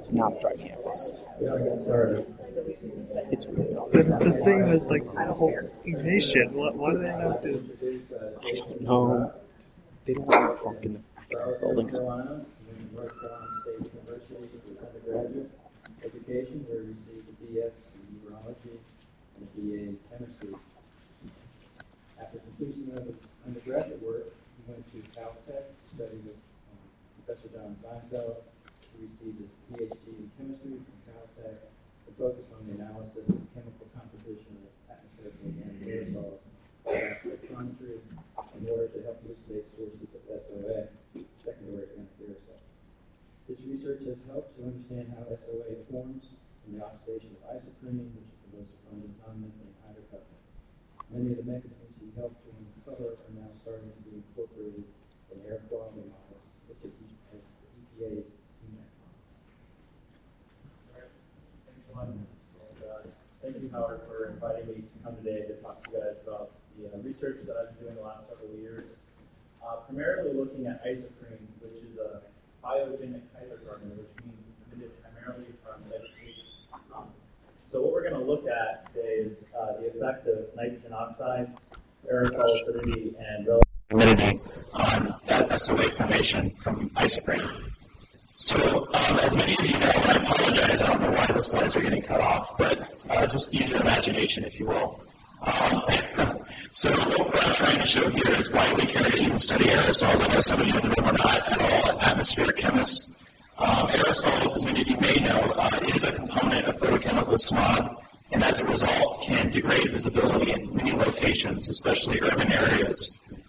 It's not a dry campus. It's really not. But it's the same as like the whole nation. Why do they have to? I don't know. They don't want to park in the buildings. Undergraduate education, where he received a BS in urology and a BA in chemistry. After completion of his undergraduate work, he went to Caltech to study with Professor John Seinfeld. He received his PhD in chemistry from Caltech and focused on the analysis of chemical composition of atmospheric organic aerosols by spectrometry in order to help elucidate sources of SOA, secondary organic aerosols. This research has helped to understand how SOA forms from the oxidation of isoprene, which is the most abundant content in hydrocarbon. Many of the mechanisms he helped to uncover are now starting to be incorporated in air quality models, such as the EPA's CMAQ model. All right. Thanks a lot. And, thank you, Howard, for inviting me to come today to talk to you guys about the research that I've been doing the last several years, primarily looking at isoprene, which is a biogenic hydrocarbon, which means it's emitted primarily from vegetation. So what we're going to look at today is the effect of nitrogen oxides, aerosol acidity, and relative humidity on that SOA formation from isoprene. So as many of you know, I apologize, I don't know why the slides are getting cut off, but just use your imagination, if you will. So what I'm trying to show here is why we care to even study aerosols. I know some of you in the room are not at all atmospheric chemists. Aerosols, as many of you may know, is a component of photochemical smog, and as a result can degrade visibility in many locations, especially urban areas.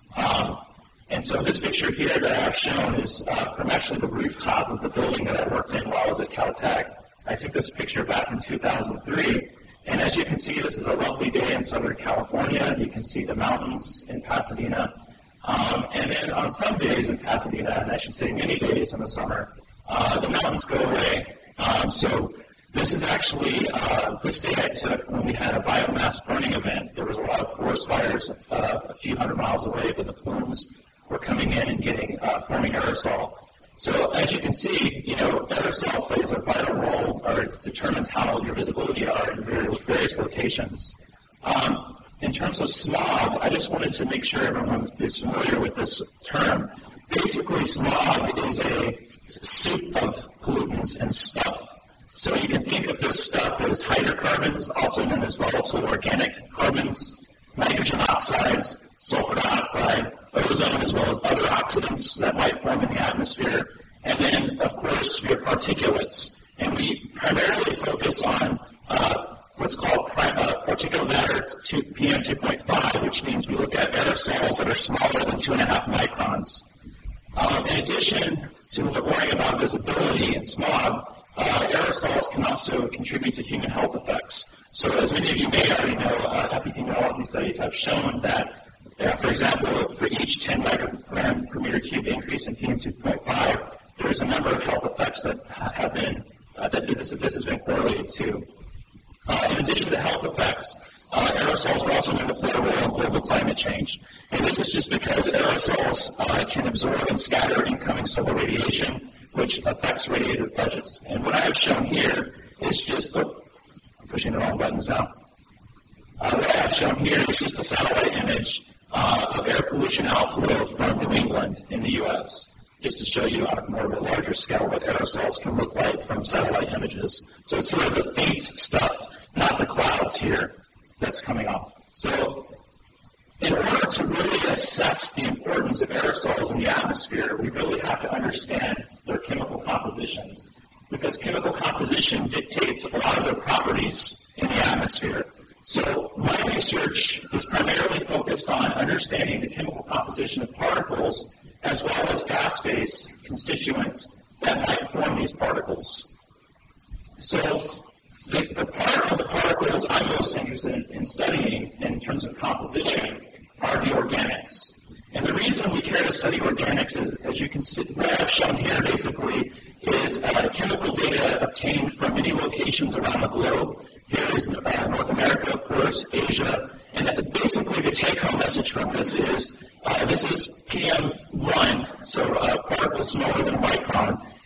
And so this picture here that I have shown is from actually the rooftop of the building that I worked in while I was at Caltech. I took this picture back in 2003. And as you can see, this is a lovely day in Southern California. You can see the mountains in Pasadena. And then on some days in Pasadena, and I should say many days in the summer, the mountains go away. So this is actually this day I took when we had a biomass burning event. There was a lot of forest fires a few hundred miles away, but the plumes were coming in and forming aerosol. So as you can see, aerosol plays a vital role or determines how your visibility are in various locations. In terms of smog, I just wanted to make sure everyone is familiar with this term. Basically, smog is a soup of pollutants and stuff. So you can think of this stuff as hydrocarbons, also known as volatile organic carbons, nitrogen oxides, sulfur dioxide, ozone, as well as other oxidants that might form in the atmosphere. And then, of course, your particulates. And we primarily focus on what's called particulate matter PM2.5, which means we look at aerosols that are smaller than 2.5 microns. In addition to worrying about visibility and smog, aerosols can also contribute to human health effects. So as many of you may already know, epidemiology studies have shown that for example, for each 10 microgram per meter cubed increase in PM2.5, there's a number of health effects that have been, this has been correlated to. In addition to health effects, aerosols are also going to play a role in global climate change. And this is just because aerosols can absorb and scatter incoming solar radiation, which affects radiative budgets. And what I have shown here is just, I'm pushing the wrong buttons now. What I have shown here is just a satellite image of air pollution outflow from New England in the U.S., just to show you on more of a larger scale what aerosols can look like from satellite images. So it's sort of the faint stuff, not the clouds here, that's coming off. So in order to really assess the importance of aerosols in the atmosphere, we really have to understand their chemical compositions, because chemical composition dictates a lot of their properties in the atmosphere. So my research is primarily focused on understanding the chemical composition of particles as well as gas phase constituents that might form these particles. So the part of the particles I'm most interested in studying in terms of composition are the organics. And the reason we care to study organics is, as you can see, what I've shown here basically is chemical data obtained from many locations around the globe. Here is North America, of course, Asia, and basically the take-home message from this is PM1, so particles smaller than a micron,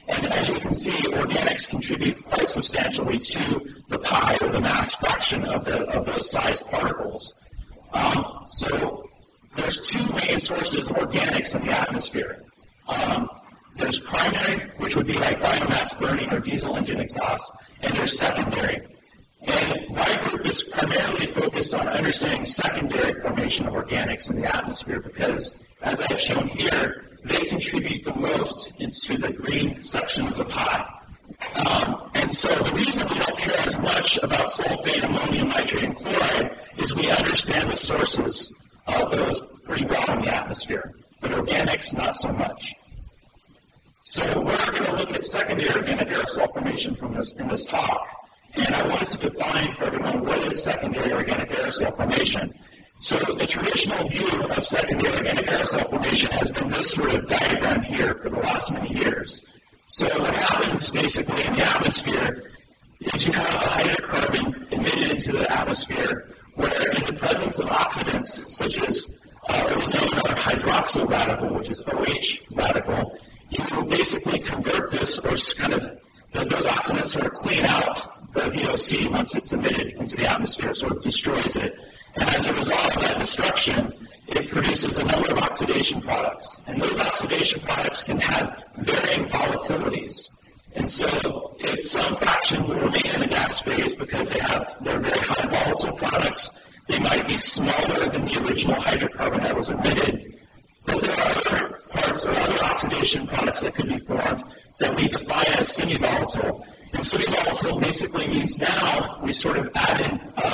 And as you can see, organics contribute quite substantially to the pi, or the mass fraction of those size particles. So there's two main sources of organics in the atmosphere. There's primary, which would be like biomass burning or diesel engine exhaust, and there's secondary. And my group is primarily focused on understanding secondary formation of organics in the atmosphere because, as I've shown here, they contribute the most into the green section of the pie. And so the reason we don't care as much about sulfate, ammonium nitrate, and chloride is we understand the sources of those pretty well in the atmosphere, but organics not so much. So we're going to look at secondary organic aerosol formation in this talk. And I wanted to define for everyone what is secondary organic aerosol formation. So the traditional view of secondary organic aerosol formation has been this sort of diagram here for the last many years. So what happens basically in the atmosphere is you have a hydrocarbon emitted into the atmosphere where in the presence of oxidants such as ozone or hydroxyl radical, which is OH radical, you will basically convert this or kind of those oxidants sort of clean out the VOC once it's emitted into the atmosphere, sort of destroys it. And as a result of that destruction, it produces a number of oxidation products. And those oxidation products can have varying volatilities. And so some fraction will remain in the gas phase because they're very high volatile products. They might be smaller than the original hydrocarbon that was emitted. But there are other parts or other oxidation products that could be formed that we define as semi-volatile. And semi-volatile basically means now we sort of added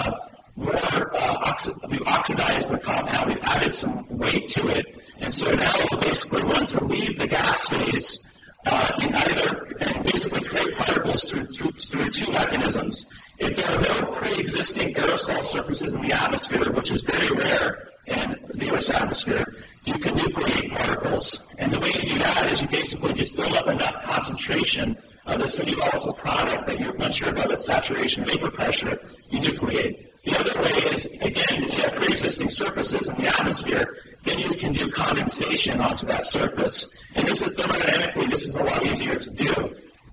we've oxidized the compound, we've added some weight to it, and so now we'll basically want to leave the gas phase and basically create particles through two mechanisms. If there are no pre-existing aerosol surfaces in the atmosphere, which is very rare in the Earth's atmosphere, you can nucleate particles. And the way you do that is you basically just build up enough concentration of the semi-volatile product that once you're above its saturation vapor pressure, you nucleate. The other way is, again, if you have pre-existing surfaces in the atmosphere, then you can do condensation onto that surface. And this is thermodynamically, this is a lot easier to do.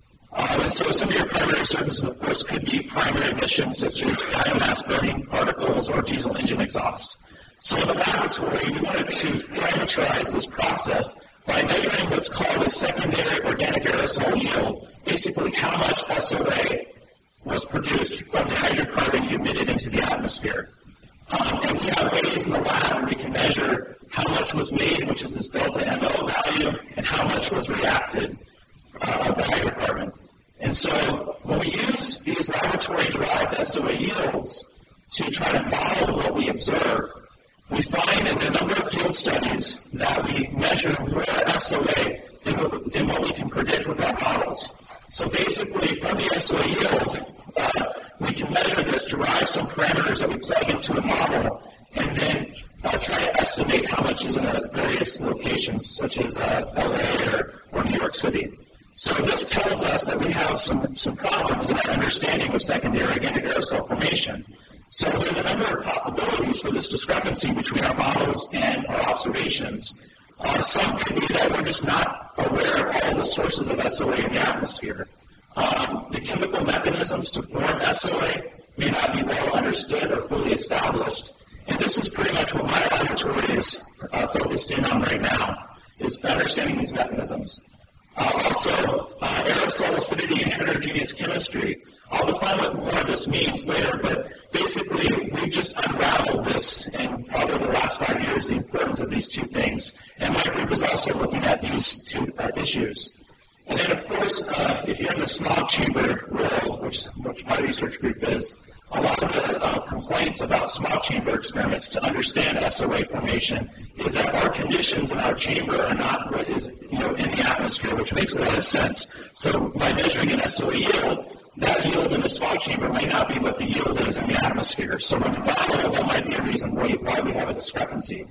And so some of your primary surfaces, of course, could be primary emissions, such as biomass burning particles or diesel engine exhaust. So in the laboratory, we wanted to parameterize this process by measuring what's called a secondary organic aerosol yield, basically how much SOA was produced from the hydrocarbon emitted into the atmosphere. And we have ways in the lab where we can measure how much was made, which is this delta MO value, and how much was reacted of the hydrocarbon. And so when we use these laboratory-derived SOA yields to try to model what we observe, we find in a number of field studies that we measure more SOA than what we can predict with our models. So basically, from the SOA yield, we can measure this, derive some parameters that we plug into a model, and then try to estimate how much is in various locations, such as LA or New York City. So this tells us that we have some problems in our understanding of secondary organic aerosol formation. So there's a number of possibilities for this discrepancy between our models and our observations. Some could be that we're just not aware of all the sources of SOA in the atmosphere. The chemical mechanisms to form SOA may not be well understood or fully established. And this is pretty much what my laboratory is focused in on right now, is understanding these mechanisms. Also, aerosol acidity and heterogeneous chemistry. I'll define what more of this means later, but basically we've just unraveled this in probably the last 5 years, the importance of these two things. And my group is also looking at these two issues. And then, of course, if you're in the smog chamber world, which my research group is, a lot of the complaints about smog chamber experiments to understand SOA formation is that our conditions in our chamber are not what is in the atmosphere, which makes a lot of sense. So by measuring an SOA yield, that yield in the smog chamber may not be what the yield is in the atmosphere. So when you model, that might be a reason why we have a discrepancy.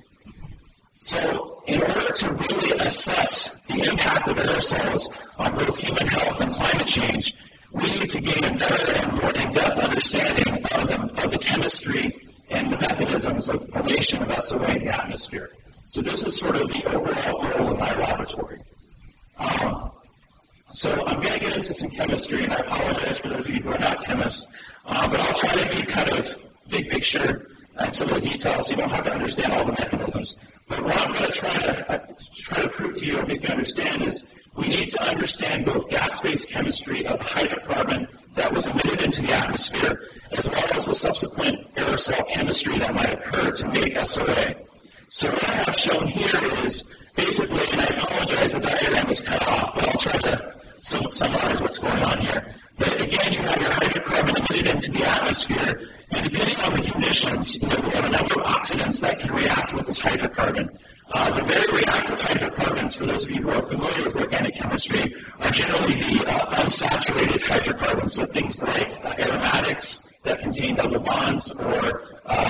So in order to really assess the impact of aerosols on both human health and climate change, we need to gain a better and more in-depth understanding of the chemistry and the mechanisms of formation of SOA in the atmosphere. So this is sort of the overall goal of my laboratory. So I'm going to get into some chemistry, and I apologize for those of you who are not chemists, but I'll try to be kind of big picture and some of the details so you don't have to understand all the mechanisms. But what I'm going to try to prove to you and make you understand is we need to understand both gas-phase chemistry of hydrocarbon that was emitted into the atmosphere, as well as the subsequent aerosol chemistry that might occur to make SOA. So what I have shown here is basically, and I apologize, the diagram is cut off, but I'll try to summarize what's going on here. But again, you have your hydrocarbon emitted into the atmosphere, and depending on the conditions, we have a number of oxidants that can react with this hydrocarbon. The very reactive hydrocarbons, for those of you who are familiar with organic chemistry, are generally the unsaturated hydrocarbons, so things like aromatics that contain double bonds or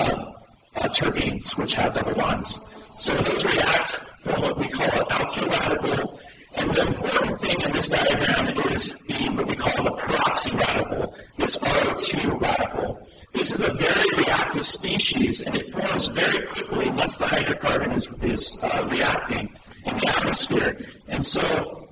terpenes, which have double bonds. So those react from what we call an alkyl radical, and the important thing in this diagram is what we call the peroxy radical, this RO2 radical. This is a very reactive species, and it forms very quickly once the hydrocarbon is reacting in the atmosphere. And so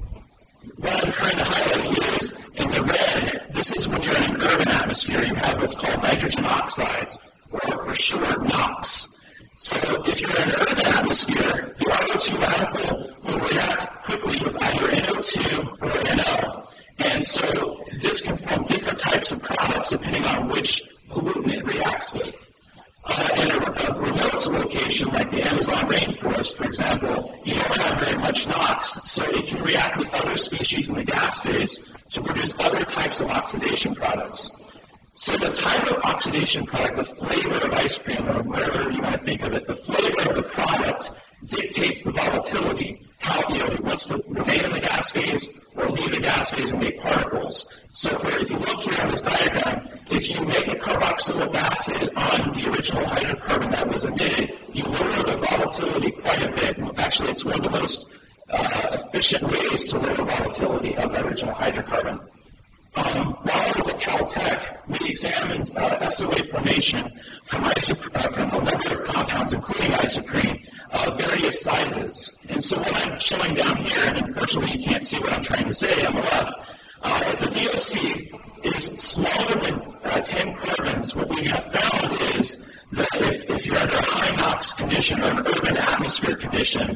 what I'm trying to highlight here is in the red, this is when you're in an urban atmosphere, you have what's called nitrogen oxides, or for short, NOx. So if you're in an urban atmosphere, the RO2 radical will react quickly with either NO2 or NO. And so this can form different types of products depending on which pollutant it reacts with. In a remote location like the Amazon rainforest, for example, you don't have very much NOx, so it can react with other species in the gas phase to produce other types of oxidation products. So the type of oxidation product, the flavor of ice cream, or whatever you want to think of it, the flavor of the product dictates the volatility, how if it wants to remain in the gas phase or leave the gas phase and make particles. So if you look here on this diagram, if you make a carboxylic acid on the original hydrocarbon that was emitted, you lower the volatility quite a bit. Actually, it's one of the most efficient ways to lower volatility of the original hydrocarbon. While I was at Caltech, we examined SOA formation from a number of compounds, including isoprene, various sizes. And so what I'm showing down here, and unfortunately you can't see what I'm trying to say on the left, if the VOC is smaller than 10 carbons, what we have found is that if you're under a high NOx condition or an urban atmosphere condition,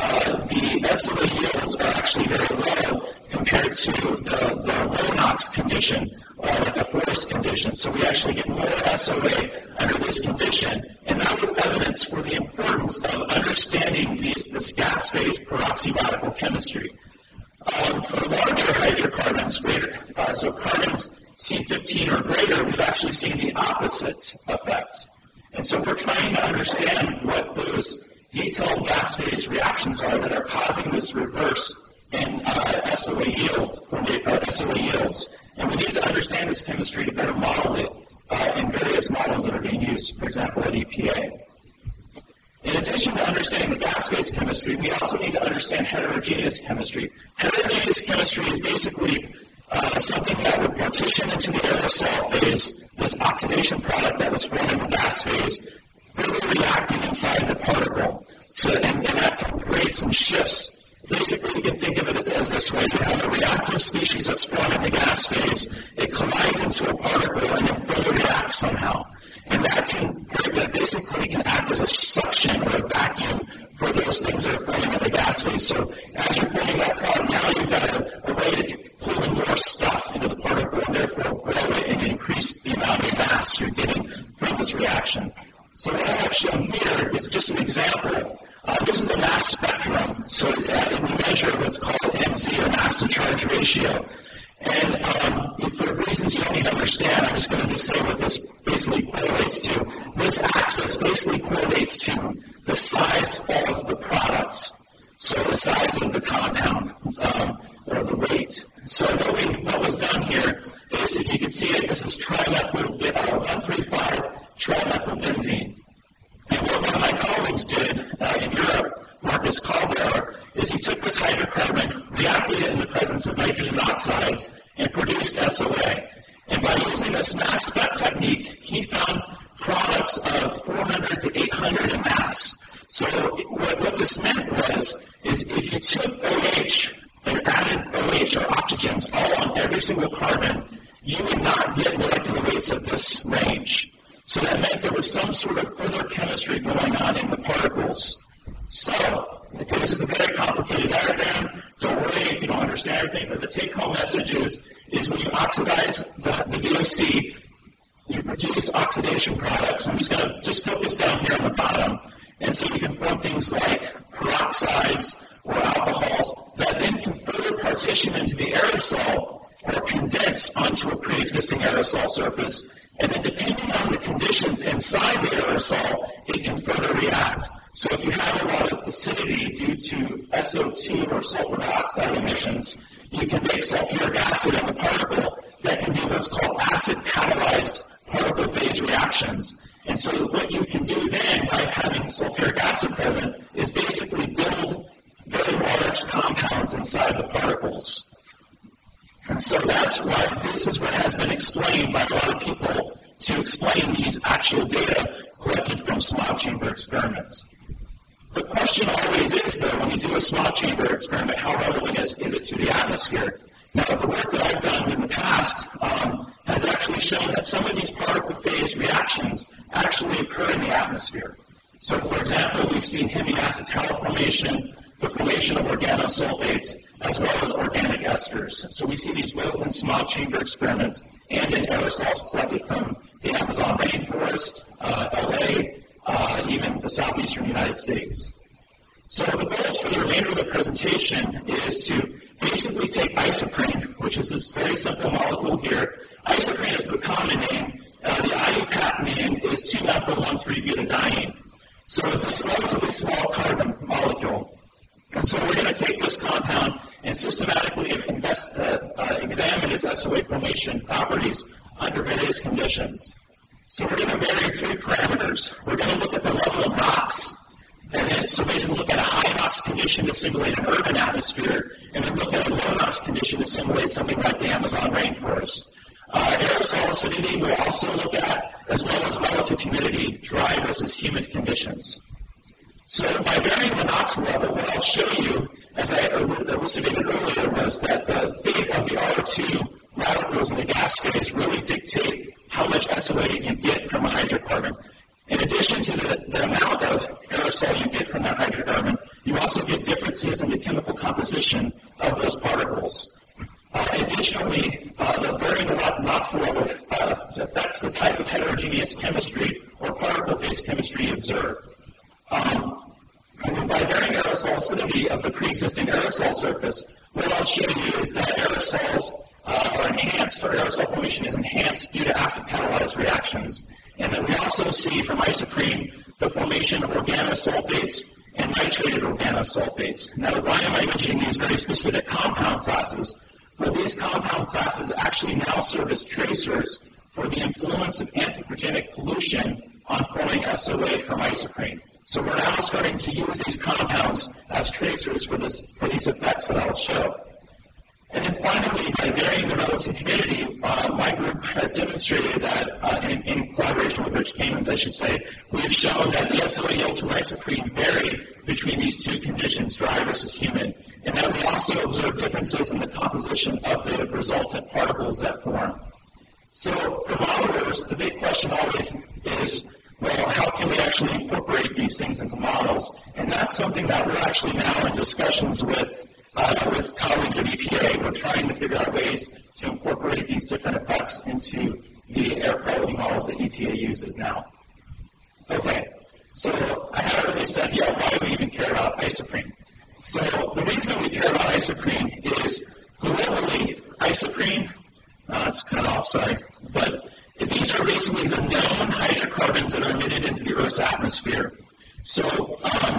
the SOA yields are actually very low compared to the low NOx condition or like a forest condition. So we actually get more SOA under this condition, and that was evidence for the importance of understanding this gas phase peroxy radical chemistry. For larger hydrocarbons, so carbons C15 or greater, we've actually seen the opposite effect. And so we're trying to understand what those detailed gas phase reactions are that are causing this reverse in SOA yield from SOA yields. And we need to understand this chemistry to better model it in various models that are being used, for example, at EPA. In addition to understanding the gas phase chemistry, we also need to understand heterogeneous chemistry. Heterogeneous chemistry is basically something that would partition into the aerosol phase, this oxidation product that was formed in the gas phase, further reacting inside the particle. And that can create some shifts. Basically, you can think of it as this way. You have a reactive species that's formed in the gas phase. It collides into a particle and then further reacts somehow. And that basically can act as a suction or a vacuum for those things that are forming in the gas phase. So as you're forming that product, now you've got a way to pull in more stuff into the particle and therefore grow it and increase the amount of mass you're getting from this reaction. So what I have shown here is just an example. This is a mass spectrum. So we measure what's called MZ, or mass to charge ratio. And for reasons you don't need to understand, I'm just going to say what this basically correlates to. This axis basically correlates to the size of the product. So the size of the compound, or the weight. So what was done here is, if you can see it, this is trimethyl 135 trimethylbenzene. And what one of my colleagues did in Europe, Marcus Kalbauer, is he took this hydrocarbon, reacted it in the presence of nitrogen oxides, and produced SOA. And by using this mass spec technique, he found products of 400 to 800 in mass. So what this meant is if you took OH and added OH or oxygens all on every single carbon, you would not get molecular weights of this range. So that meant there was some sort of further chemistry going on in the particles. So, okay, this is a very complicated diagram. Don't worry if you don't understand everything, but the take-home message is when you oxidize the VOC, you produce oxidation products. I'm just going to just focus down here on the bottom. And so you can form things like peroxides or alcohols that then can further partition into the aerosol or condense onto a pre-existing aerosol surface. And then depending on the conditions inside the aerosol, it can further react. So if you have a lot of acidity due to SO2 or sulfur dioxide emissions, you can make sulfuric acid in the particle that can do what's called acid-catalyzed particle phase reactions. And so what you can do then by having sulfuric acid present is basically build very large compounds inside the particles. And so this is what has been explained by a lot of people to explain these actual data collected from smog chamber experiments. The question always is, though, when you do a smog chamber experiment, how relevant is it to the atmosphere? Now, the work that I've done in the past has actually shown that some of these particle phase reactions actually occur in the atmosphere. So, for example, we've seen hemiacetal formation, the formation of organosulfates, as well as organic esters. So we see these both in smog chamber experiments and in aerosols collected from the Amazon rainforest, LA, even the southeastern United States. So the goals for the remainder of the presentation is to basically take isoprene, which is this very simple molecule here. Isoprene is the common name. The IUPAC name is 2-methyl-1,3-butadiene. So it's a relatively small carbon molecule. And so we're going to take this compound and systematically examine its SOA formation properties under various conditions. So we're going to vary three parameters. We're going to look at the level of NOx, and then so basically look at a high NOx condition to simulate an urban atmosphere, and then look at a low NOx condition to simulate something like the Amazon rainforest. Aerosol acidity we'll also look at, as well as relative humidity, dry versus humid conditions. So by varying the NOx level, what I'll show you, as I elucidated earlier, was that the fate of the R2 radicals in the gas phase really dictate how much SOA you get from a hydrocarbon. In addition to the amount of aerosol you get from that hydrocarbon, you also get differences in the chemical composition of those particles. Additionally, the varying NOx level affects the type of heterogeneous chemistry or particle phase chemistry you observe. And by varying aerosol acidity of the pre-existing aerosol surface, what I'll show you is that aerosols are enhanced, or aerosol formation is enhanced due to acid-catalyzed reactions. And then we also see from isoprene the formation of organosulfates and nitrated organosulfates. Now, why am I mentioning these very specific compound classes? Well, these compound classes actually now serve as tracers for the influence of anthropogenic pollution on forming SOA from isoprene. So we're now starting to use these compounds as tracers for these effects that I'll show. And then finally, by varying the relative humidity, my group has demonstrated that, in collaboration with Rich Kamens, I should say, we have shown that the SOA yields from isoprene vary between these two conditions, dry versus humid, and that we also observe differences in the composition of the resultant particles that form. So for modelers, the big question always is, well, how can we actually incorporate these things into models? And that's something that we're actually now in discussions with colleagues at EPA. We're trying to figure out ways to incorporate these different effects into the air quality models that EPA uses now. Okay, so I haven't really said yet why we even care about isoprene. So the reason we care about isoprene is globally, isoprene, it's cut off, sorry, but these are basically the known hydrocarbons that are emitted into the Earth's atmosphere. So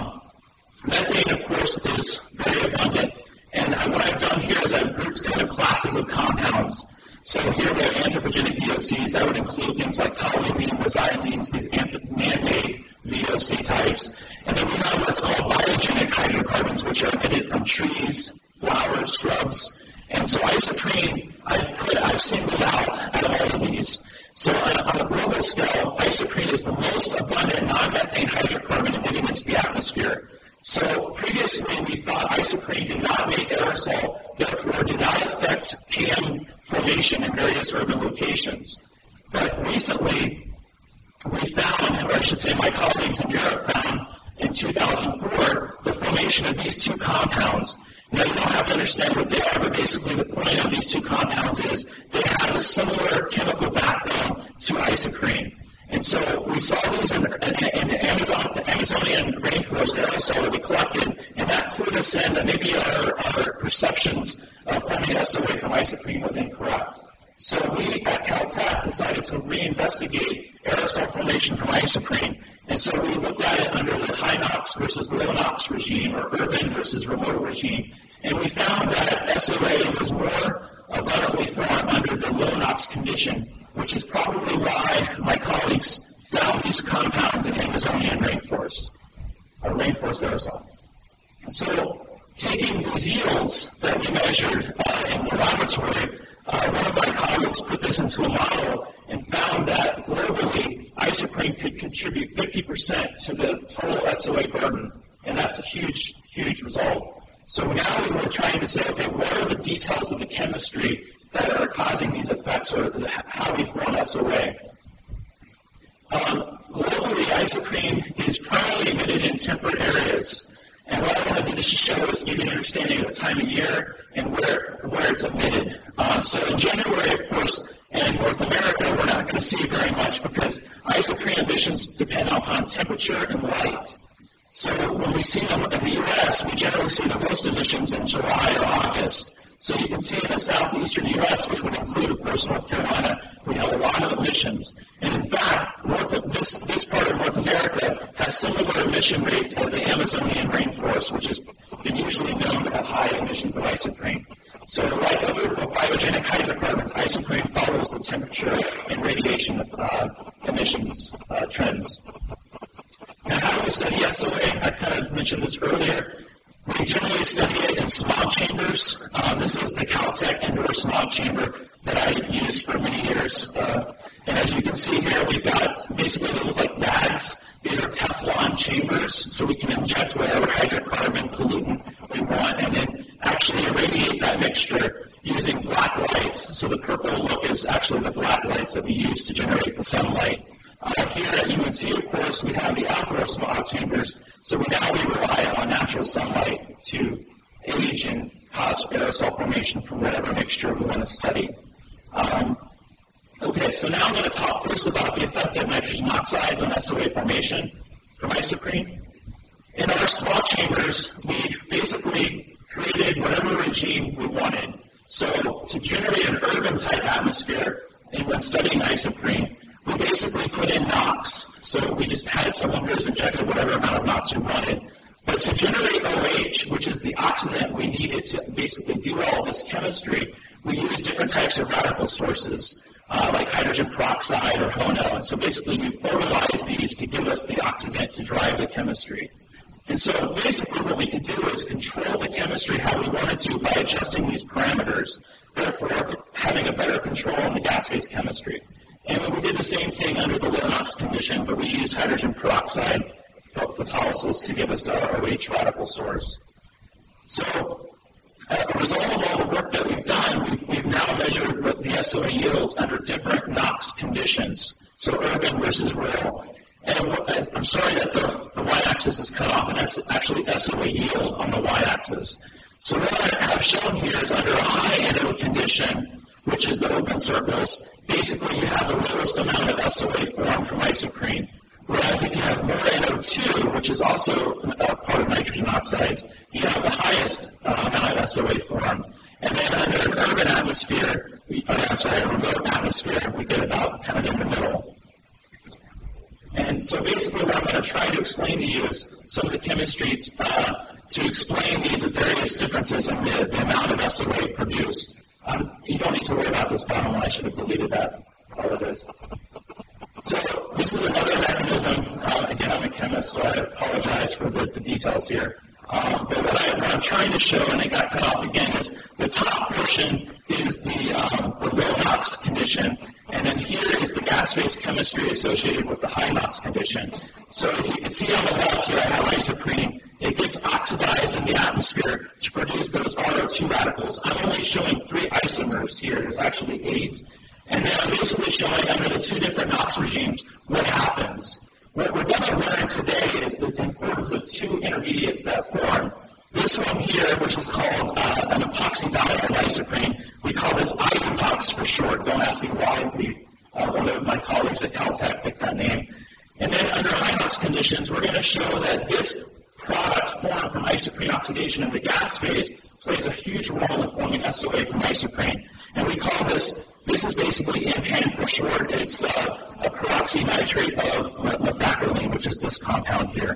methane, of course, is very abundant. And what I've done here is I've grouped kind of classes of compounds. So here we have anthropogenic VOCs. That would include things like toluene, xylenes, these man-made VOC types. And then we have what's called biogenic hydrocarbons, which are emitted from trees, flowers, shrubs. And so isoprene, I've singled out of all of these. So on a global scale, isoprene is the most abundant non-methane hydrocarbon emitting into the atmosphere. So previous previously we thought isoprene did not make aerosol, therefore did not affect PM formation in various urban locations. But recently, we found, or I should say my colleagues in Europe found, in 2004, the formation of these two compounds. Now, you don't have to understand what they are, but basically the point of these two compounds is they have a similar chemical backbone to isoprene. And so we saw these in the Amazonian rainforest aerosol that we collected, and that clued us in that maybe our perceptions of forming SOA from isoprene was incorrect. So we at Caltech decided to reinvestigate aerosol formation from isoprene. And so we looked at it under the high NOx versus low NOx regime, or urban versus remote regime. And we found that SOA was more abundantly formed under the low NOx condition, which is probably why my colleagues found these compounds in Amazonian rainforest, or rainforest aerosol. So taking these yields that we measured in the laboratory, one of my colleagues put this into a model and found that globally, isoprene could contribute 50% to the total SOA burden, and that's a huge, huge result. So now we were trying to say, okay, what are the details of the chemistry that are causing these effects, or how we form SOA? Globally, isoprene is primarily emitted in temperate areas. And what I want to do is just show is give you an understanding of the time of year and where it's emitted. So in January, of course, in North America, we're not going to see very much because isoprene emissions depend upon temperature and light. So when we see them in the U.S., we generally see the most emissions in July or August. So you can see in the southeastern U.S., which would include, of course, North Carolina, we have a lot of emissions. And in fact, this part of North America has similar emission rates as the Amazonian rainforest, which has been usually known to have high emissions of isoprene. So like other biogenic hydrocarbons, isoprene follows the temperature and radiation emissions trends. Now, how do we study SOA? I kind of mentioned this earlier. We generally study it in smog chambers. This is the Caltech indoor smog chamber that I used for many years. And as you can see here, we've got basically they look like bags. These are Teflon chambers, so we can inject whatever hydrocarbon pollutant we want and then actually irradiate that mixture using black lights. So the purple look is actually the black lights that we use to generate the sunlight. Here at UNC, of course, we have the outdoor smog chambers. So now we rely on natural sunlight to age and cause aerosol formation from whatever mixture we want to study. Okay, so now I'm going to talk first about the effect of nitrogen oxides on SOA formation from isoprene. In our smog chambers, we basically created whatever regime we wanted. So to generate an urban-type atmosphere, and when studying isoprene, we basically put in NOx. So we just had cylinders injected whatever amount of NOx we wanted. But to generate OH, which is the oxidant we needed to basically do all this chemistry, we use different types of radical sources, like hydrogen peroxide or HONO. And so basically we photolyze these to give us the oxidant to drive the chemistry. And so basically what we can do is control the chemistry how we wanted to by adjusting these parameters, therefore having a better control on the gas phase chemistry. And we did the same thing under the low NOx condition, but we used hydrogen peroxide photolysis to give us our OH radical source. So as a result of all the work that we've done, we've now measured the SOA yields under different NOx conditions, so urban versus rural. And I'm sorry that the y-axis is cut off, and that's actually SOA yield on the y-axis. So what I have shown here is under a high NO condition, which is the open circles, basically you have the lowest amount of SOA formed from isoprene. Whereas if you have more NO2, which is also part of nitrogen oxides, you have the highest amount of SOA formed. And then under an urban atmosphere, a remote atmosphere, we get about kind of in the middle. And so basically what I'm going to try to explain to you is some of the chemistry to explain these various differences in the amount of SOA produced. You don't need to worry about this bottom one. I should have deleted that part of this. So this is another mechanism. Again, I'm a chemist, so I apologize for the details here. But what I'm trying to show, and it got cut off again, is the top portion is the low NOx condition, and then here is the gas phase chemistry associated with the high NOx condition. So if you can see on the left here, I have isoprene it gets oxidized in the atmosphere to produce those RO2 radicals. I'm only showing 3 isomers here. There's actually 8. And then I'm basically showing under the 2 different NOx regimes what happens. What we're going to learn today is the importance of 2 intermediates that form. This one here, which is called an epoxy diamide isoprene, we call this IEPOX for short. Don't ask me why. One of my colleagues at Caltech picked that name. And then under high NOx conditions, we're going to show that this product formed from isoprene oxidation in the gas phase plays a huge role in forming SOA from isoprene. And we call this is basically IMPAN for short. It's a peroxynitrate of methacrylene, which is this compound here.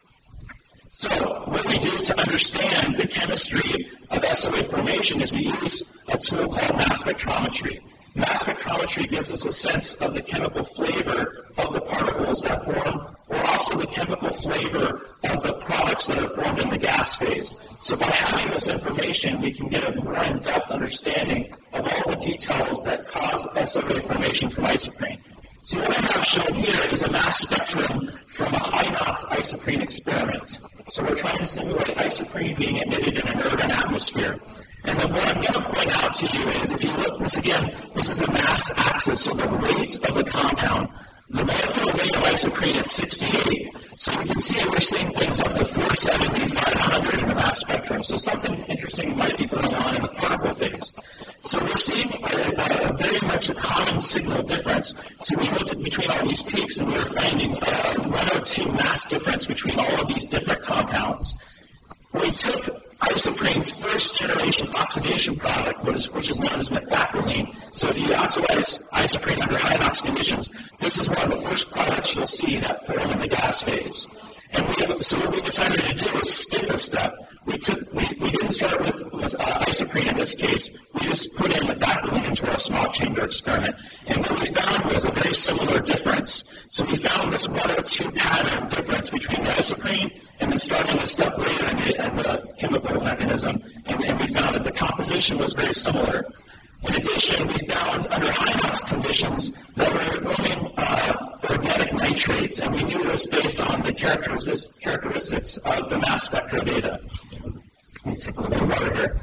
So what we do to understand the chemistry of SOA formation is we use a tool called mass spectrometry. Mass spectrometry gives us a sense of the chemical flavor of the particles that form, or also the chemical flavor of the products that are formed in the gas phase. So by having this information, we can get a more in-depth understanding of all the details that cause SOA formation from isoprene. So what I have shown here is a mass spectrum from a high NOx isoprene experiment. So we're trying to simulate isoprene being emitted in an urban atmosphere. And then what I'm going to point out to you is, if you look, this is a mass axis, so the weight of the compound. The molecular weight of isoprene is 68. So you can see we're seeing things up to 470, 500 in the mass spectrum. So something interesting might be going on in the particle phase. So we're seeing a very much a common signal difference. So we looked at between all these peaks, and we were finding a 102 mass difference between all of these different compounds. We took isoprene's first generation oxidation product, which is known as methacrylene. So if you oxidize isoprene under high NOx conditions, this is one of the first products you'll see that form in the gas phase. And so what we decided to do was skip a step. We didn't start with isoprene in this case. We just put in methacrylene into our small chamber experiment. And what we found was a very similar difference. So we found this 102 pattern difference between the isoprene and then starting a step later in the chemical mechanism. And we found that the composition was very similar. In addition, we found under high NOx conditions that we were forming organic nitrates, and we knew this based on the characteristics of the mass spectra data. Let me take a little water here.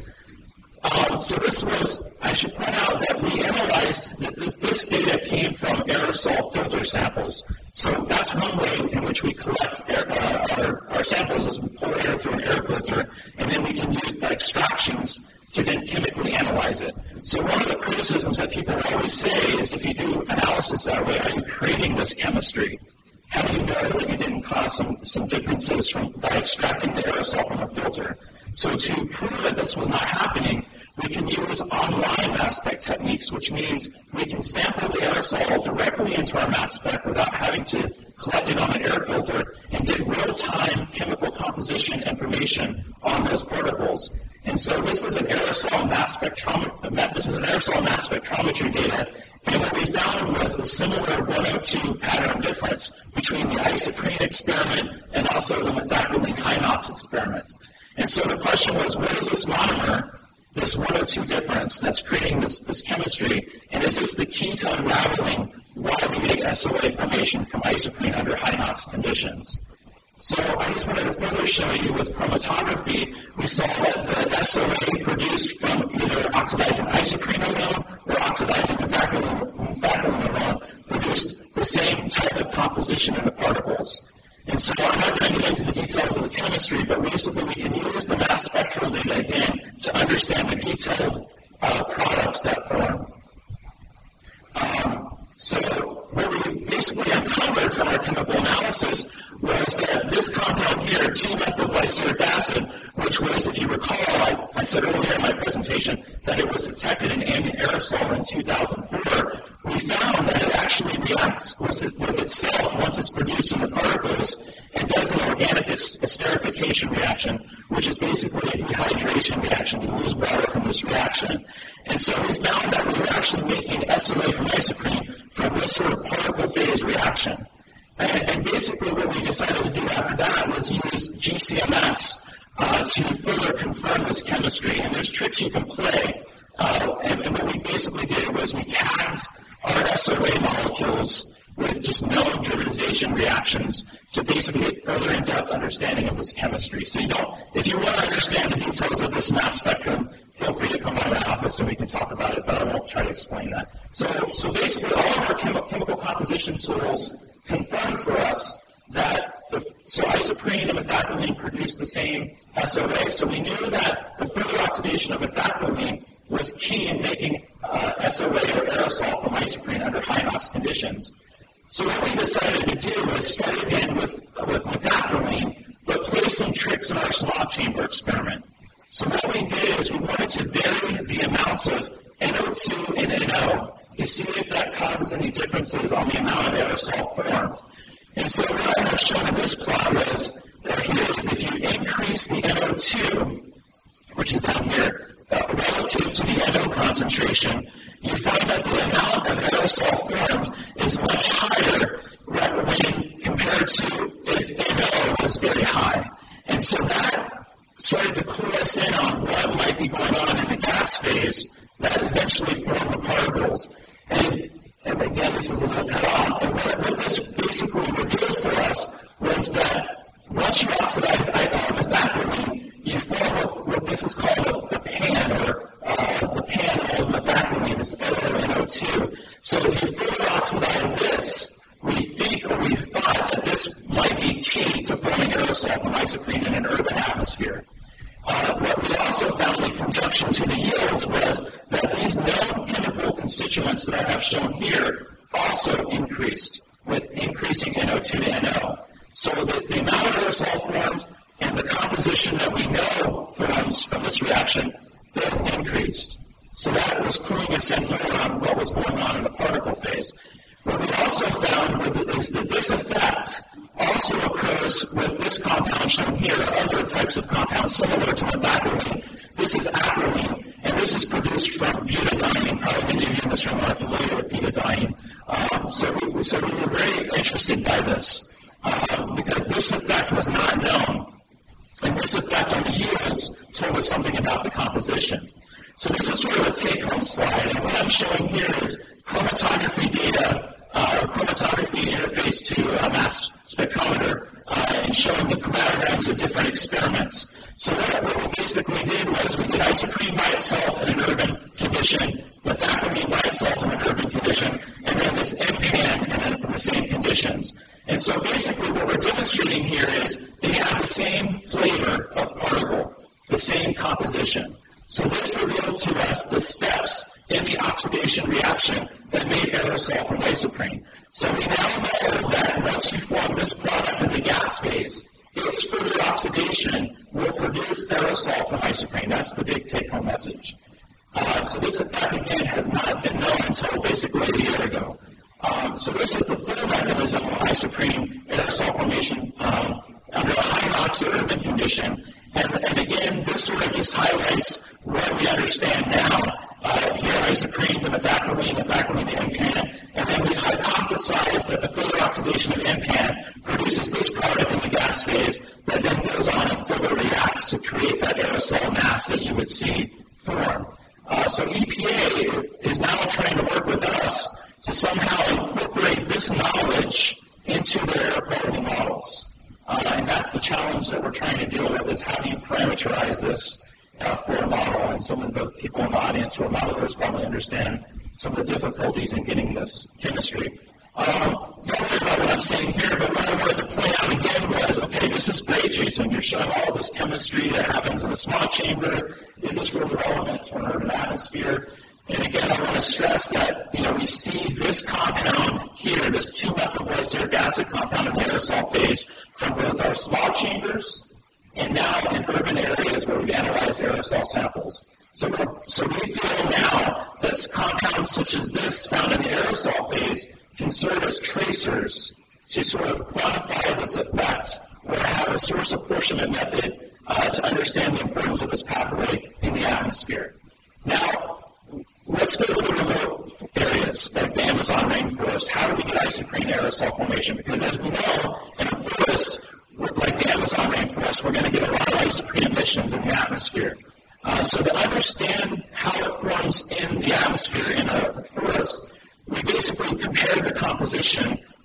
So this was, I should point out that we analyzed, this data came from aerosol filter samples. So that's one way in which we collect our samples, is we pull air through an air filter, and then we can do extractions to then chemically analyze it. So one of the criticisms that people always say is, if you do analysis that way, are you creating this chemistry? How do you know that you didn't cause some differences by extracting the aerosol from a filter? So to prove that this was not happening, we can use online mass spec techniques, which means we can sample the aerosol directly into our mass spec without having to collect it on an air filter and get real-time chemical composition information on those particles. And so this is an aerosol mass spectrometry data, and what we found was a similar 102 pattern difference between the isoprene experiment and also the methacrylene high NOx experiment. And so the question was, what is this monomer, this 102 difference that's creating this chemistry, and is this the key to unraveling why we make SOA formation from isoprene under high NOx conditions? So I just wanted to further show you with chromatography, we saw that the SOA produced from either oxidizing isoprene alone or oxidizing methacrylene alone produced the same type of composition in the particles. And so I'm not going to get into the details of the chemistry, but basically we can use the mass spectral data again to understand the detailed products that form. So what we basically uncovered from our chemical analysis was that this compound here, 2-methylglyceric acid, which was, if you recall, I said earlier in my presentation that it was detected in ambient aerosol in 2004, we found that it actually reacts with itself once it's produced in the particles and does an organic esterification reaction, which is basically a dehydration reaction. You lose water from this reaction. And so we found that we were actually making SOA from isoprene from this sort of particle phase reaction. And basically what we decided to do after that was use GCMS to further confirm this chemistry. And there's tricks you can play. And what we basically did was we tagged our SOA molecules with just known derivatization reactions to basically get further in-depth understanding of this chemistry. So if you want to understand the details of this mass spectrum, feel free to come by my office and we can talk about it, but I won't try to explain that. So basically all of our chemical composition tools confirm for us that isoprene and methacrylene produce the same SOA. So we knew that the further oxidation of methacrylene was key in making SOA or aerosol from isoprene under high NOx conditions. So what we decided to do was start again with methacrylene, but play some tricks in our Smog chamber experiment. So what we did is we wanted to vary the amounts of NO2 and NO to see if that causes any differences on the amount of aerosol formed. And so what I have shown in this plot is if you increase the NO2, which is down here, relative to the NO concentration, you find that the amount of aerosol formed is much higher when compared to if NO was very high. And so that started to clue us in on what might be going on in the gas phase that eventually formed the particles. And again, this is a little cut off. And what this basically revealed for us was that once you oxidize methacrylene, you form what this is called the pan, or the pan of methacrylene is NO2. So if you further oxidize this, we thought that this might be key to forming aerosol from isoprene in an urban atmosphere. What we also found in conjunction to the yields was that these known chemical constituents that I have shown here also increased with increasing NO2 to NO. So the amount of aerosol formed and the composition that we know forms from this reaction both increased. So that was cluing us in more on what was going on in the particle phase. What we also found is that this effect also occurs with this compound shown here, other types of compounds similar to methacrylene. This is acrylene, and this is produced from butadiene. Probably many of you in this room are familiar with butadiene. So we were very interested by this because this effect was not known. And this effect on the yields told us something about the composition. So this is sort of a take-home slide, and what I'm showing here is chromatography data, chromatography interface to a mass spectrometer, and showing the chromatograms of different experiments. So what we basically did was we did isoprene by itself in an urban condition, methacrylene by itself in an urban condition, and then this MPAN in the same conditions. And so basically what we're demonstrating here is they have the same flavor of particle, the same composition. So this revealed to us the steps in the oxidation reaction that made aerosol from isoprene. So we now know that once you form this product in the gas phase, its further oxidation will produce aerosol from isoprene. That's the big take-home message. So this effect, again, has not been known until basically a year ago. So this is the full mechanism of isoprene aerosol formation under a high NOx or urban condition. And again, this sort of just highlights what we understand now. Here, isoprene to methacrylene to MPAN, and then we've hypothesized that the further oxidation of MPAN produces this product in the gas phase that then goes on and further reacts to create that aerosol mass that you would see form. So EPA is now trying to work with us to somehow incorporate this knowledge into their air quality models. And that's the challenge that we're trying to deal with, is how do you parameterize this for a model? And some of the people in the audience who are modelers probably understand some of the difficulties in getting this chemistry. Don't worry about what I'm saying here, but what I wanted to point out again was, okay, this is great, Jason. You're showing all this chemistry that happens in a smog chamber. Is this really relevant to an urban atmosphere? And again, I want to stress that, we see this compound here, this 2-methylglyceric acid compound in the aerosol phase from both our smog chambers and now in urban areas where we've analyzed aerosol samples. So we feel now that compounds such as this found in the aerosol phase can serve as tracers to sort of quantify this effect or have a source apportionment method to understand the importance of this pathway in the atmosphere. Now, let's go to the remote areas like the Amazon rainforest. How do we get isoprene aerosol formation? Because as we know, in a forest like the Amazon rainforest, we're going to get a lot of isoprene emissions in the atmosphere. So to understand how it forms in the atmosphere in a forest, we basically compared the composition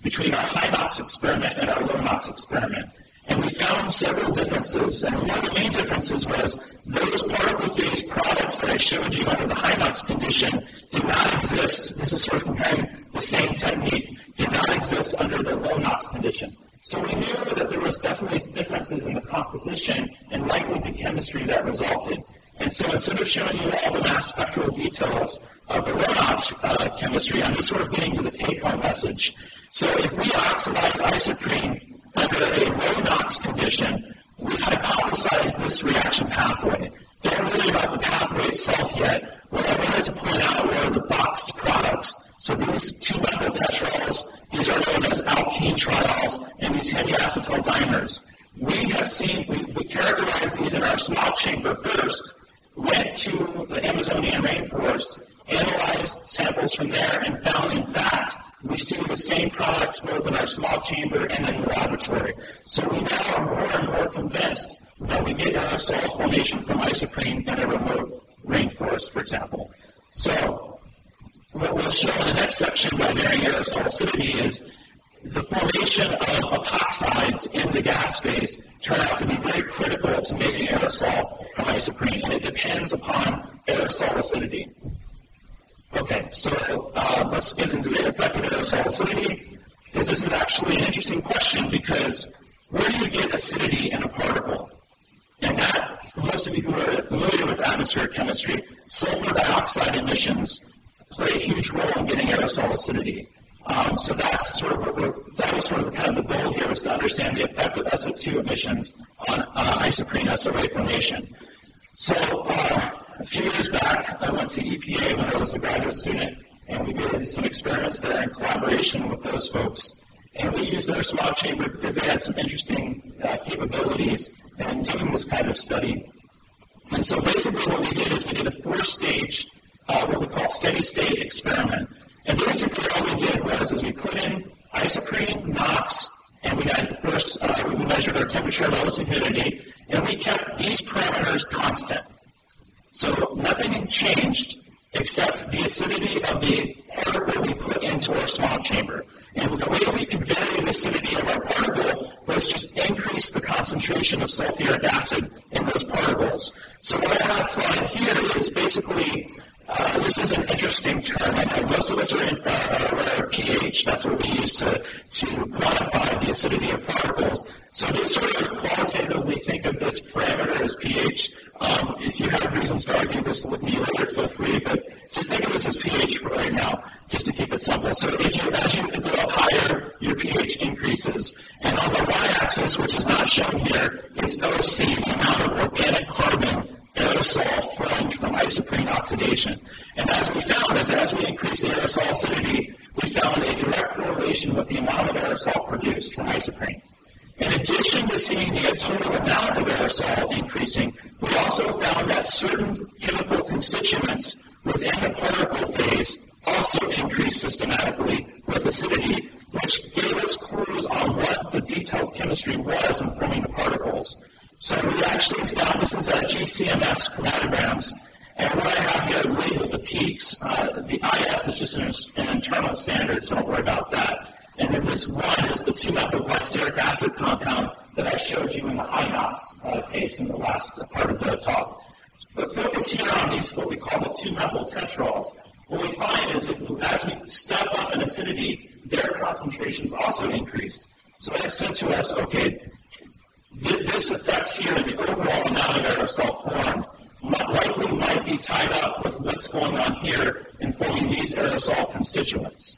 between our high NOx experiment and our low NOx experiment. And we found several differences. And one of the main differences was those particle phase products that I showed you under the high NOx condition did not exist. This is sort of comparing the same technique, did not exist under the low NOx condition. So we knew that there was definitely differences in the composition and likely the chemistry that resulted. And so instead of showing you all the mass spectral details of the low NOx chemistry, I'm just sort of getting to the take-home message. So if we oxidize isoprene under a low NOx condition, we've hypothesized this reaction pathway. Don't worry about the pathway itself yet. What I wanted to point out were the boxed products. So these 2-methyl tetrols, these are known as alkene triols, and these heavy acetyl dimers. We have seen, we characterized these in our smog chamber first, went to the Amazonian rainforest, analyzed samples from there, and found, in fact, we see the same products both in our smog chamber and in the laboratory. So we now are more and more convinced that we get aerosol formation from isoprene in a remote rainforest, for example. So what we'll show in the next section by varying aerosol acidity is the formation of epoxides in the gas phase turn out to be very critical to making aerosol from isoprene, and it depends upon aerosol acidity. Okay, so let's get into the effect of aerosol acidity, because this is actually an interesting question, because where do you get acidity in a particle? And that, for most of you who are familiar with atmospheric chemistry, sulfur dioxide emissions play a huge role in getting aerosol acidity. So that's sort of that was sort of kind of the goal here, was to understand the effect of SO2 emissions on isoprene SOA formation. So a few years back, I went to EPA when I was a graduate student, and we did some experiments there in collaboration with those folks. And we used their smog chamber because they had some interesting capabilities in doing this kind of study. And so basically what we did is we did a 4-stage, what we call steady-state experiment. And basically all we did was we put in isoprene, NOx, and we had first, we measured our temperature, relative humidity, and we kept these parameters constant. So nothing changed except the acidity of the particle we put into our smog chamber. And the way we could vary the acidity of our particle was just increase the concentration of sulfuric acid in those particles. So what I have plotted here is basically, this is an interesting term. I know most of us are pH. That's what we use to quantify the acidity of particles. So we sort of qualitatively think of this parameter as pH. If you have reasons to argue this with me later, feel free, but just think of this as pH for right now, just to keep it simple. So as you go up higher, your pH increases. And on the y-axis, which is not shown here, it's OC, the amount of organic carbon aerosol formed from isoprene oxidation. And as we found, as we increased the aerosol acidity, we found a direct correlation with the amount of aerosol produced from isoprene. In addition to seeing the total amount of aerosol increasing, we also found that certain chemical constituents within the particle phase also increased systematically with acidity, which gave us clues on what the detailed chemistry was in forming the particles. So we actually found, this is GCMS chromatograms, and what I have here labeled the peaks. The IS is just an internal standard, so don't worry about that. And then this one is the 2-methylglyceric acid compound that I showed you in the high NOx case in the last part of the talk. But focus here on these, what we call the 2-methyl tetrols. What we find is that as we step up in acidity, their concentrations also increased. So that said to us, okay, this effect here, the overall amount of aerosol formed, likely might be tied up with what's going on here in forming these aerosol constituents.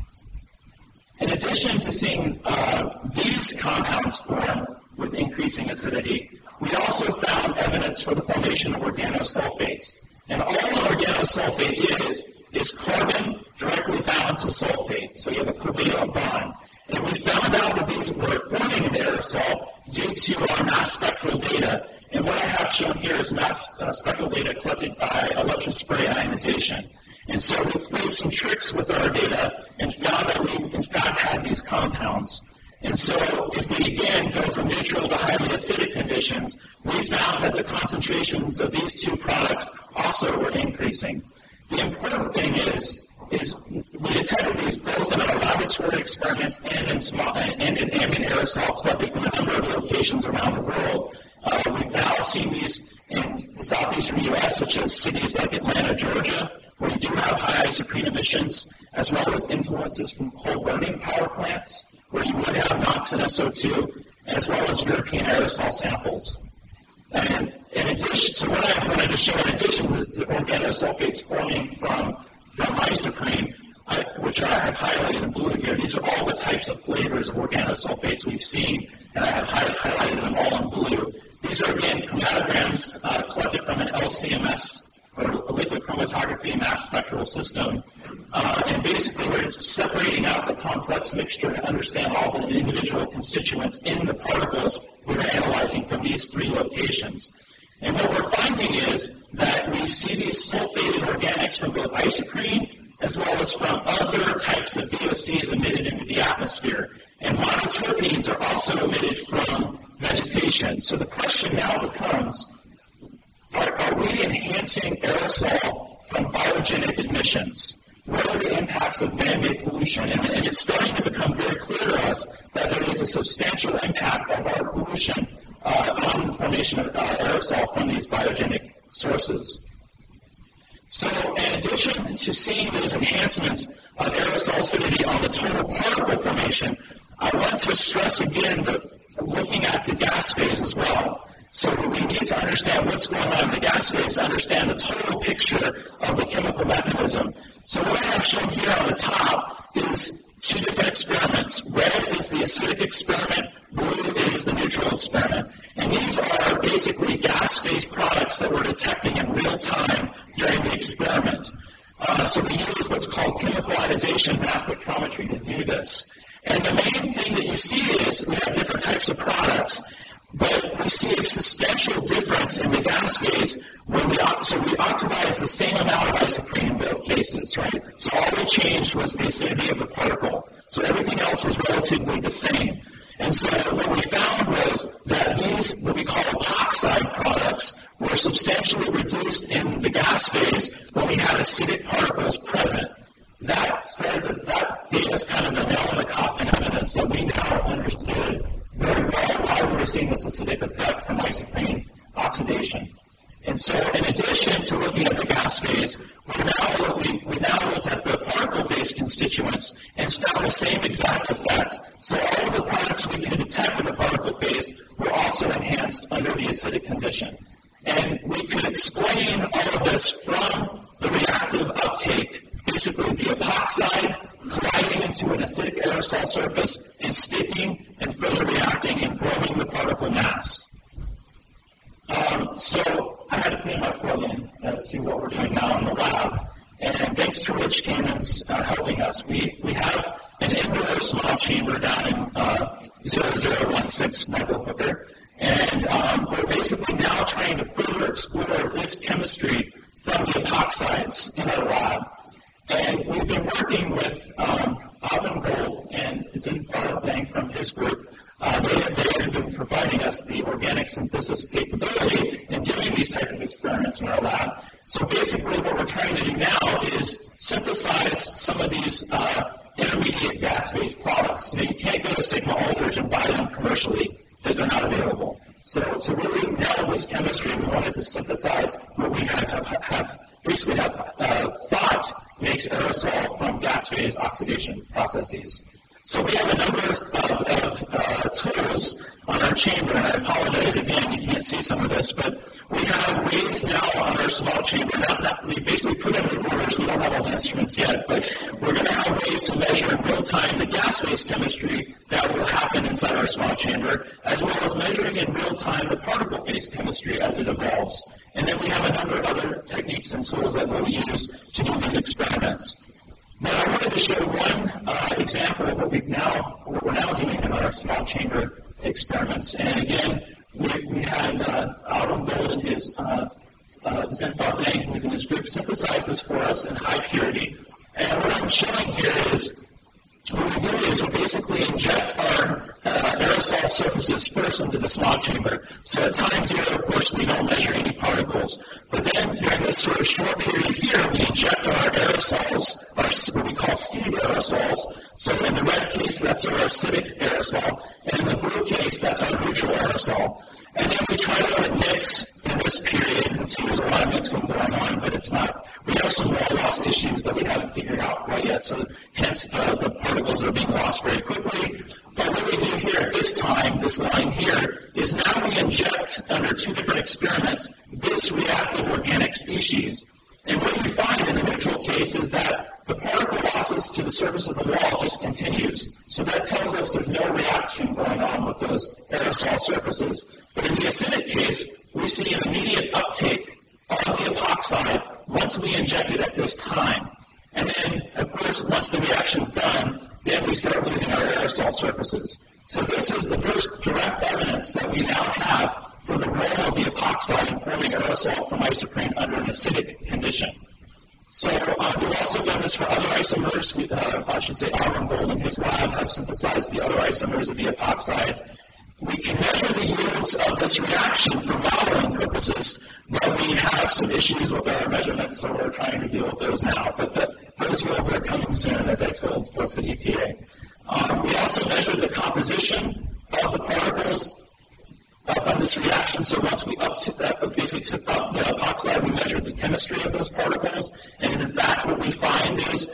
In addition to seeing these compounds form with increasing acidity, we also found evidence for the formation of organosulfates. And all an organosulfate is carbon directly bound to sulfate. So you have a covalent bond. And we found out that these were forming an aerosol due to our mass spectral data. And what I have shown here is mass spectral data collected by electrospray ionization. And so we played some tricks with our data and found that we, in fact, had these compounds. And so if we, again, go from neutral to highly acidic conditions, we found that the concentrations of these two products also were increasing. The important thing is we detected these both in our laboratory experiments and in ambient aerosol collected from a number of locations around the world. We've now seen these in the southeastern U.S., such as cities like Atlanta, Georgia, where you do have high isoprene emissions, as well as influences from coal-burning power plants, where you would have NOx and SO2, as well as European aerosol samples. And in addition, so what I wanted to show, in addition to the organosulfates forming from isoprene, which I have highlighted in blue here, these are all the types of flavors of organosulfates we've seen, and I have highlighted them all in blue. These are, again, chromatograms collected from an LCMS, or a liquid chromatography mass spectral system. And basically, we're separating out the complex mixture to understand all the individual constituents in the particles we're analyzing from these three locations. And what we're finding is that we see these sulfated organics from both isoprene as well as from other types of VOCs emitted into the atmosphere. And monoterpenes are also emitted from vegetation. So the question now becomes, are we enhancing aerosol from biogenic emissions? What are the impacts of man-made pollution? And it's starting to become very clear to us that there is a substantial impact of our pollution on the formation of aerosol from these biogenic sources. So in addition to seeing those enhancements of aerosol acidity on the total particle formation, I want to stress again that looking at the gas phase as well. So we need to understand what's going on in the gas phase to understand the total picture of the chemical mechanism. So what I have shown here on the top is two different experiments. Red is the acidic experiment, blue is the neutral experiment. And these are basically gas phase products that we're detecting in real time during the experiment. So we use what's called chemical ionization mass spectrometry to do this. And the main thing that you see is we have different types of products, but we see a substantial difference in the gas phase when we oxidize the same amount of isoprene in both cases, right? So all we changed was the acidity of the particle. So everything else was relatively the same. And so what we found was that these, what we call epoxide products, were substantially reduced in the gas phase when we had acidic particles present. That gave us kind of the nail in the coffin evidence that we now understood very well why we were seeing this acidic effect from isoprene oxidation. And so in addition to looking at the gas phase, we now looked at the particle phase constituents and found the same exact effect. So all of the products we can detect in the particle phase were also enhanced under the acidic condition. And we could explain all of this from the reactive uptake, basically the epoxide colliding into an acidic aerosol surface and sticking and further reacting and growing the particle mass. So I had to put my plug in as to what we're doing now in the lab. And thanks to Rich Cannon's helping us, we have an indoor smog chamber down in 0016 microhooker. And we're basically now trying to further explore this chemistry from the epoxides in our lab. And we've been working with Avin Gold and Zinfar Zhang from his group. They have been providing us the organic synthesis capability in doing these type of experiments in our lab. So basically what we're trying to do now is synthesize some of these intermediate gas phase products. You can't go to Sigma Aldrich and buy them commercially, that they're not available. So to really nail this chemistry, we wanted to synthesize what we have thought makes aerosol from gas phase oxidation processes. So we have a number of tools on our chamber, and I apologize again, you can't see some of this, but we have ways now on our small chamber. We basically put in the orders. We don't have all the instruments yet, but we're going to have ways to measure in real time the gas phase chemistry that will happen inside our small chamber, as well as measuring in real time the particle phase chemistry as it evolves. And then we have a number of other techniques and tools that we'll use to do these experiments. Now, I wanted to show one example of what we're now doing in our small chamber experiments. And again, we had Avin Gold and his Zinfar Zhang, who's in his group, synthesize this for us in high purity. And what I'm showing here is what we do is we basically inject our aerosol surfaces first into the smog chamber. So at time zero, of course, we don't measure any particles. But then during this sort of short period here, we inject our aerosols, what we call seed aerosols, So in the red case, that's our acidic aerosol, and in the blue case, that's our neutral aerosol. And then we try to let it mix in this period, and see there's a lot of mixing going on, but it's not. We have some wall loss issues that we haven't figured out quite yet, so hence the particles are being lost very quickly. But what we do here at this time, this line here, is now we inject under two different experiments this reactive organic species. And what you find in the neutral case is that the particle losses to the surface of the wall just continues. So that tells us there's no reaction going on with those aerosol surfaces. But in the acidic case, we see an immediate uptake of the epoxide once we inject it at this time. And then, of course, once the reaction's done, then we start losing our aerosol surfaces. So this is the first direct evidence that we now have for the role of the epoxide in forming aerosol from isoprene under an acidic condition. So we've also done this for other isomers. Auburn Gold in his lab have synthesized the other isomers of the epoxides. We can measure the yields of this reaction for modeling purposes, but we have some issues with our measurements, so we're trying to deal with those now. But those yields are coming soon, as I told folks at EPA. We also measured the composition of the particles from this reaction. So once we basically took up the epoxide, we measured the chemistry of those particles. And in fact, what we find is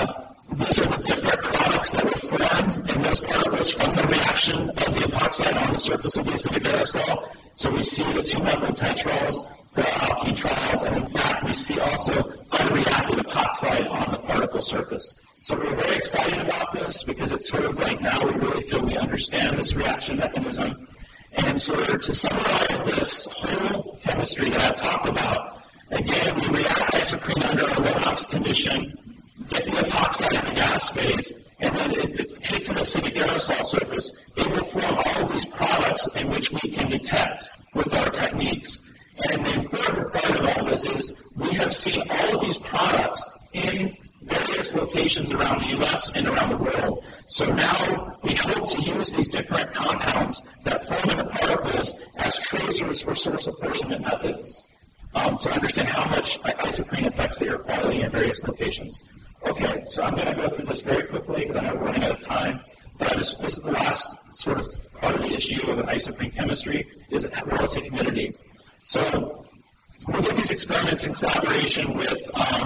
these are the different products that were formed in those particles from the reaction of the epoxide on the surface of the acidic aerosol. So we see the 2-methyl tetrols, the alkene trials, and in fact, we see also unreacted epoxide on the particle surface. So we're very excited about this because it's sort of like now we really feel we understand this reaction mechanism. And so to summarize this whole chemistry that I've talked about, again, we react isoprene under a low-NOx condition, get the epoxide in the gas phase, and then if it hits an acidic aerosol surface, it will form all of these products in which we can detect with our techniques. And the important part of all this is we have seen all of these products in various locations around the U.S. and around the world. So now we hope to use these different compounds that form in the particles as tracers for source apportionment methods to understand how much isoprene affects the air quality in various locations. Okay, so I'm going to go through this very quickly because I know we're running out of time. But this is the last sort of part of the issue of isoprene chemistry is relative humidity. So we did these experiments in collaboration with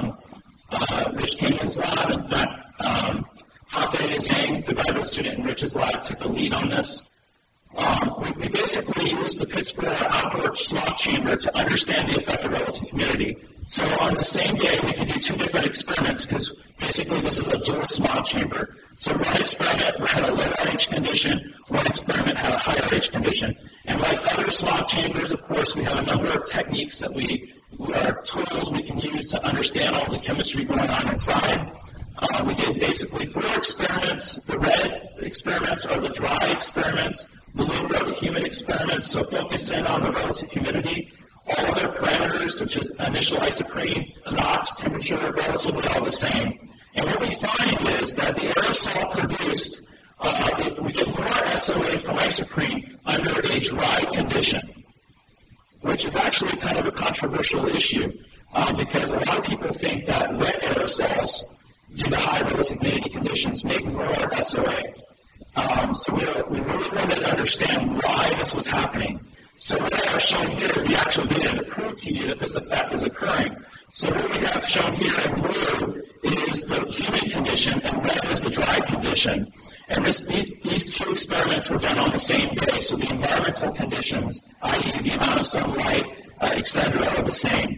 Rich Kamin's lab. In fact, Hafei Zhang, the graduate student in Rich's lab, took the lead on this. We basically used the Pittsburgh outdoor smog chamber to understand the effect of relative humidity. So on the same day, we could do two different experiments because basically this is a dual smog chamber. So one experiment had a lower H condition, one experiment had a higher H condition. And like other smog chambers, of course, we have a number of techniques that are tools we can use to understand all the chemistry going on inside. We did basically 4 experiments. The red experiments are the dry experiments. The blue are the humid experiments. So focus in on the relative humidity. All other parameters, such as initial isoprene, NOx, temperature, are relatively all the same. And what we find is that the aerosol produced, we get more SOA from isoprene under a dry condition, which is actually kind of a controversial issue because a lot of people think that wet aerosols, due to high relative humidity conditions, make more SOA. So we really wanted to understand why this was happening. So what I have shown here is the actual data to prove to you that this effect is occurring. So what we have shown here in blue is the humid condition, and red is the dry condition. And these two experiments were done on the same day, so the environmental conditions, i.e. the amount of sunlight, etc., are the same.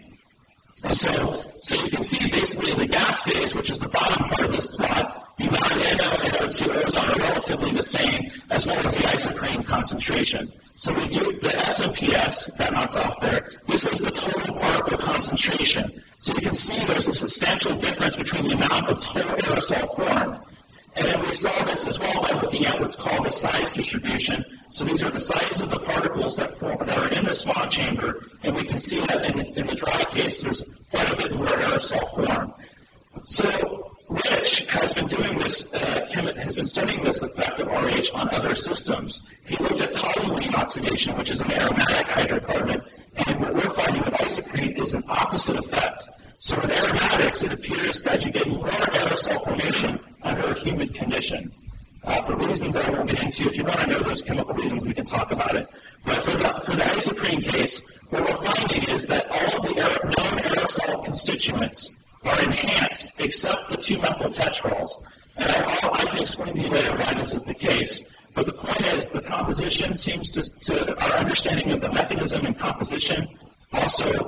So you can see basically in the gas phase, which is the bottom part of this plot, the amount of NO and O2 ozone are relatively the same, as well as the isoprene concentration. So we do the SMPS, got knocked off there. This is the total particle concentration. So you can see there's a substantial difference between the amount of total aerosol formed. And then we saw this as well by looking at what's called the size distribution. So these are the sizes of the particles that are in the smog chamber, and we can see that in the dry case, there's quite a bit more aerosol formed. So Rich has been doing this, has been studying this effect of RH on other systems. He looked at toluene oxidation, which is an aromatic hydrocarbon, and what we're finding with isoprene is an opposite effect. So with aromatics, it appears that you get more aerosol formation under a humid condition. For reasons that I won't get into, if you want to know those chemical reasons, we can talk about it. But for the isoprene case, what we're finding is that all of the known aerosol constituents are enhanced except the 2-methyltetrols. And I can explain to you later why this is the case. But the point is the composition seems to our understanding of the mechanism and composition also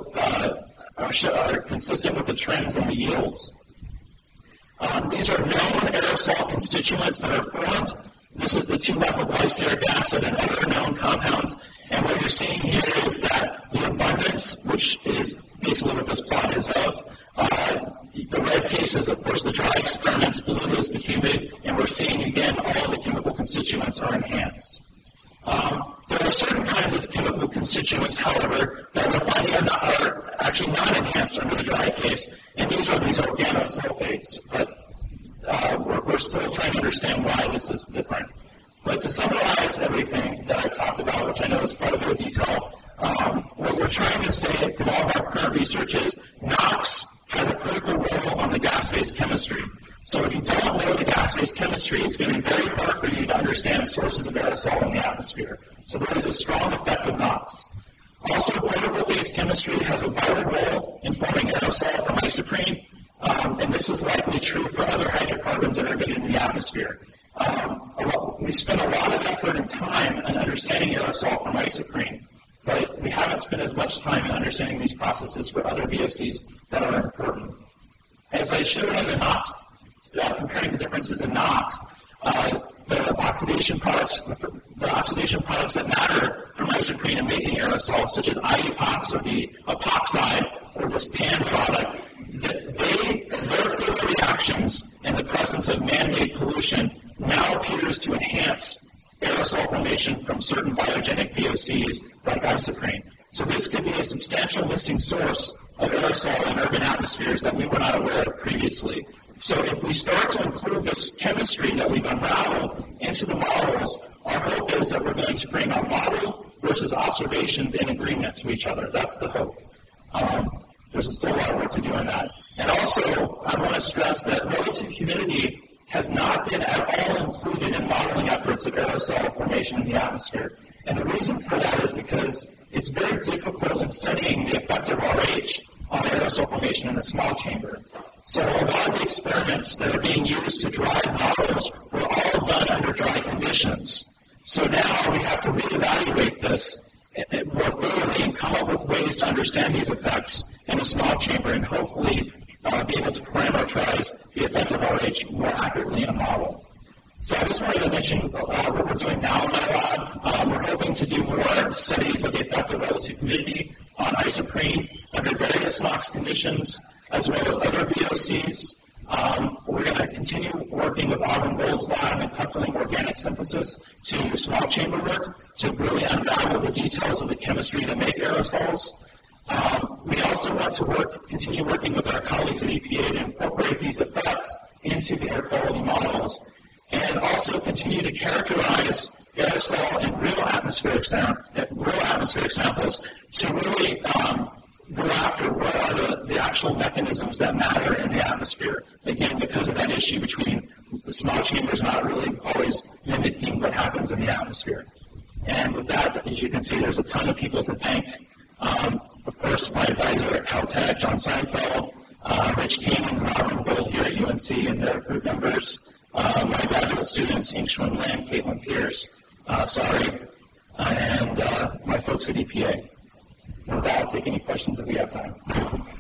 are consistent with the trends in the yields. These are known aerosol constituents that are formed. This is the 2-methylglyceric acid and other known compounds. And what you're seeing here is that the abundance, which is basically what this plot is of, the red case is, of course, the dry experiments, blue is the humid, and we're seeing, again, all of the chemical constituents are enhanced. There are certain kinds of chemical constituents, however, that we're finding are actually not enhanced under the dry case, and these are these organosulfates. But we're still trying to understand why this is different. But to summarize everything that I've talked about, which I know is quite a bit of detail, what we're trying to say from all of our current research is NOx has a critical role on the gas phase chemistry. So if you don't know the gas phase chemistry, it's going to be very hard for you to understand sources of aerosol in the atmosphere. So there is a strong effect of NOx. Also, particle phase chemistry has a vital role in forming aerosol from isoprene, and this is likely true for other hydrocarbons that are emitted in the atmosphere. We spent a lot of effort and time in understanding aerosol from isoprene, but we haven't spent as much time in understanding these processes for other VOCs that are important. As I showed in the NOx, comparing the differences in NOx, the oxidation products that matter from isoprene in making aerosols, such as IUPOX or the epoxide or this PAN product, their further reactions in the presence of man-made pollution now appears to enhance aerosol formation from certain biogenic VOCs like isoprene. So this could be a substantial missing source of aerosol in urban atmospheres that we were not aware of previously. So if we start to include this chemistry that we've unraveled into the models, our hope is that we're going to bring our models versus observations in agreement to each other. That's the hope. There's still a lot of work to do on that. And also, I want to stress that relative humidity has not been at all included in modeling efforts of aerosol formation in the atmosphere. And the reason for that is because it's very difficult in studying the effect of RH on aerosol formation in the small chamber. So a lot of the experiments that are being used to drive models were all done under dry conditions. So now we have to reevaluate this more thoroughly and come up with ways to understand these effects in a small chamber and hopefully be able to parameterize the effect of RH more accurately in a model. So I just wanted to mention what we're doing now in my lab. We're hoping to do more studies of the effect of relative humidity on isoprene under various NOx conditions, as well as other VOCs. We're going to continue working with Auburn Gold's lab and coupling organic synthesis to small chamber work to really unravel the details of the chemistry to make aerosols. We also want to continue working with our colleagues at EPA to incorporate these effects into the air quality models, and also continue to characterize aerosol in real atmospheric samples to really go after what are the actual mechanisms that matter in the atmosphere. Again, because of that issue between the small chambers not really always mimicking what happens in the atmosphere. And with that, as you can see, there's a ton of people to thank. Of course, my advisor at Caltech, John Seinfeld, Rich Kamens and Auburn Gold here at UNC and their group members, my graduate students, Ying-Shun Lam, Caitlin Pierce, and my folks at EPA. With that, I'll take any questions if we have time.